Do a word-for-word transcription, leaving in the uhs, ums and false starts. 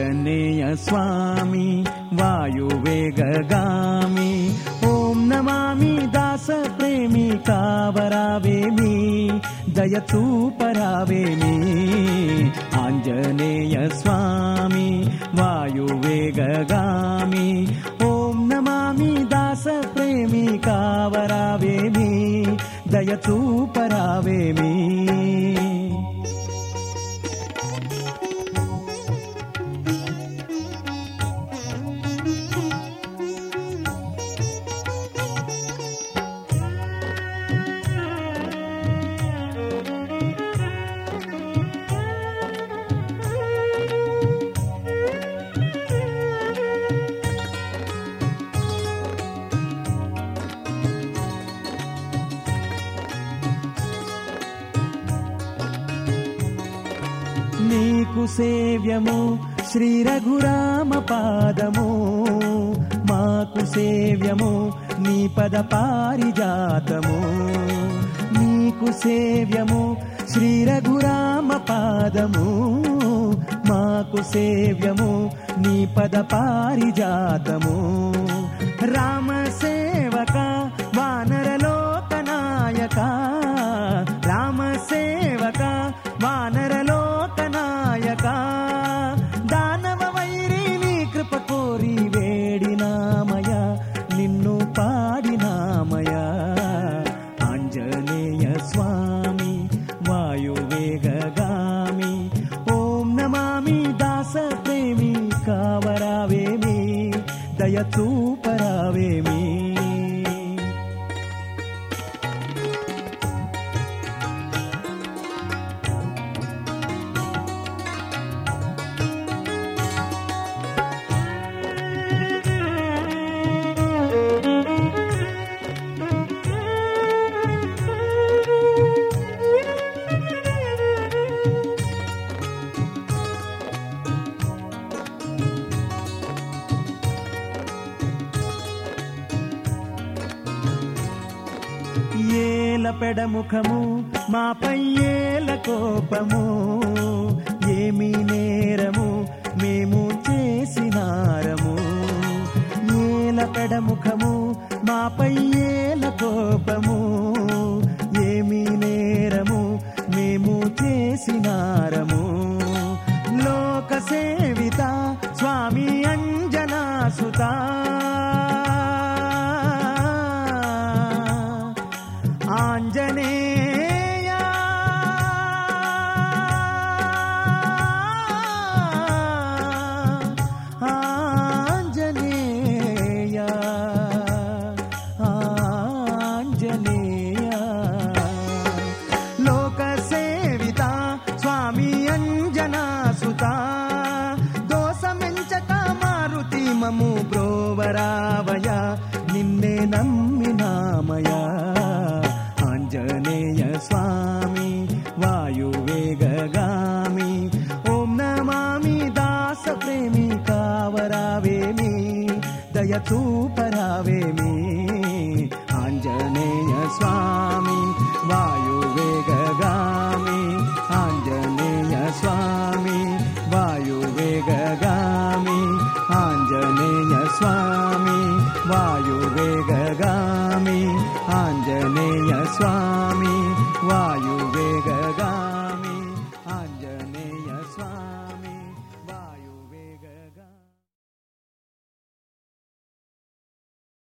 ఆంజనేయ స్వామి వాయువేగగామి ఓం నమామి దాస ప్రేమి కావరావేమి దయచూపరావేమి ఆంజనేయ స్వామి వాయువేగగామి ఓం నమామి దాస ప్రేమి కావరావేమి దయచూపరావేమి నీకు సేవ్యము శ్రీ రఘురామ పాదము మాకు సేవ్యము నీ పద పారిజాతము నీకు సేవ్యము శ్రీ రఘురామ పాదము మాకు సేవ్యము నీ పద పారిజాతము రామ సేవక వానరలోక నాయక రామ సేవక వానరలోక నాయక దానవ వైరి నీ కృప కోరి వేడినామయ నిన్ను పాడినామయ ఆంజనేయ స్వామి వాయువేగగామి ఓం నమామి దాస ప్రేమి కావరావేమి దయచూపరావేమి ఏల పెడముఖము మాపై ఏల కోపము ఏమి నేరము మేము చేసినారము ఏల పెడముఖము మాపై ఏల కోపము